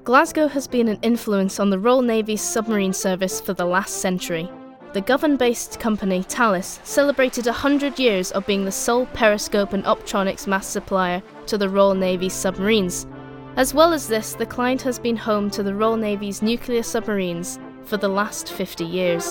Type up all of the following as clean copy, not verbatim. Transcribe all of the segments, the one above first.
Glasgow has been an influence on the Royal Navy's submarine service for the last century. The Govan-based company Thales celebrated 100 years of being the sole periscope and optronics mast supplier to the Royal Navy's submarines. As well as this, the client has been home to the Royal Navy's nuclear submarines for the last 50 years.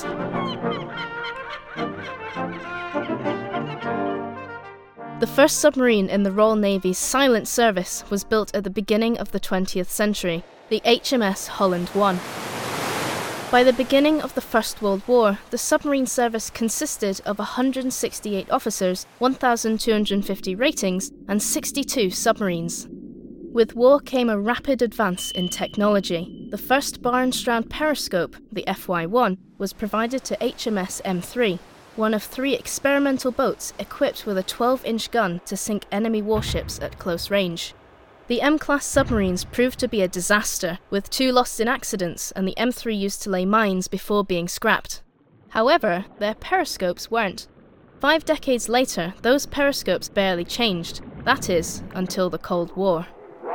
The first submarine in the Royal Navy's silent service was built at the beginning of the 20th century, the HMS Holland I. By the beginning of the First World War, the submarine service consisted of 168 officers, 1,250 ratings, and 62 submarines. With war came a rapid advance in technology. The first Barnstrand periscope, the FY-1, was provided to HMS M3, one of 3 experimental boats equipped with a 12-inch gun to sink enemy warships at close range. The M-class submarines proved to be a disaster, with 2 lost in accidents and the M3 used to lay mines before being scrapped. However, their periscopes weren't. 5 decades later, those periscopes barely changed, that is, until the Cold War.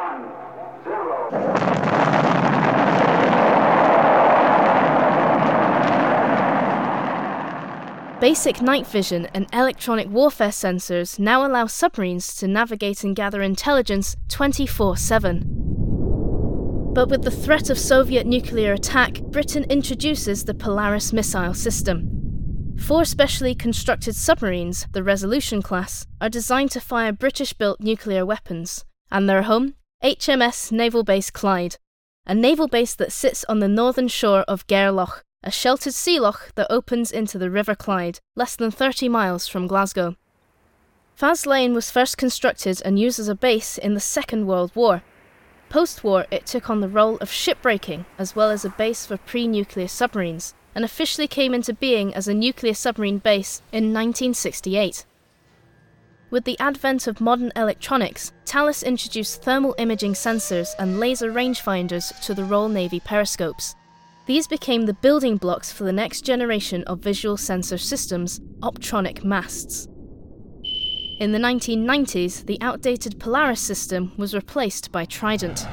Basic night vision and electronic warfare sensors now allow submarines to navigate and gather intelligence 24/7. But with the threat of Soviet nuclear attack, Britain introduces the Polaris missile system. 4 specially constructed submarines, the Resolution class, are designed to fire British-built nuclear weapons, and their home? HMS Naval Base Clyde, a naval base that sits on the northern shore of Gairloch, a sheltered sea loch that opens into the River Clyde, less than 30 miles from Glasgow. Faslane was first constructed and used as a base in the Second World War. Post-war, it took on the role of shipbreaking as well as a base for pre-nuclear submarines, and officially came into being as a nuclear submarine base in 1968. With the advent of modern electronics, Thales introduced thermal imaging sensors and laser rangefinders to the Royal Navy periscopes. These became the building blocks for the next generation of visual sensor systems, optronic masts. In the 1990s, the outdated Polaris system was replaced by Trident.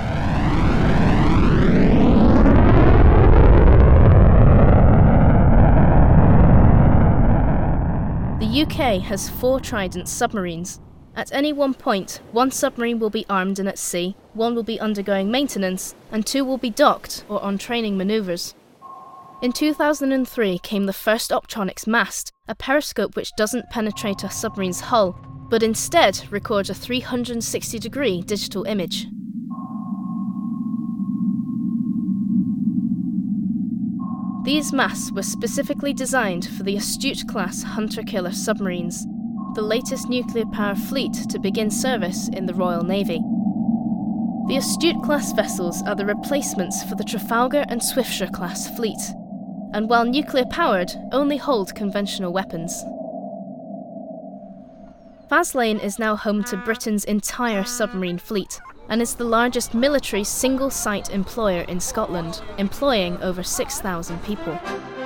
The UK has 4 Trident submarines. At any one point, 1 submarine will be armed and at sea, 1 will be undergoing maintenance, and 2 will be docked or on training manoeuvres. In 2003 came the first optronics mast, a periscope which doesn't penetrate a submarine's hull, but instead records a 360-degree digital image. These masts were specifically designed for the Astute-class hunter-killer submarines, the latest nuclear-powered fleet to begin service in the Royal Navy. The Astute-class vessels are the replacements for the Trafalgar and Swiftsure-class fleet, and while nuclear-powered, only hold conventional weapons. Faslane is now home to Britain's entire submarine fleet, and is the largest military single-site employer in Scotland, employing over 6,000 people.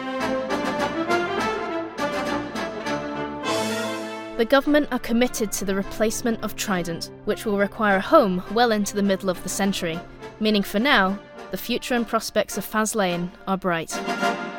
The government are committed to the replacement of Trident, which will require a home well into the middle of the century, meaning for now, the future and prospects of Faslane are bright.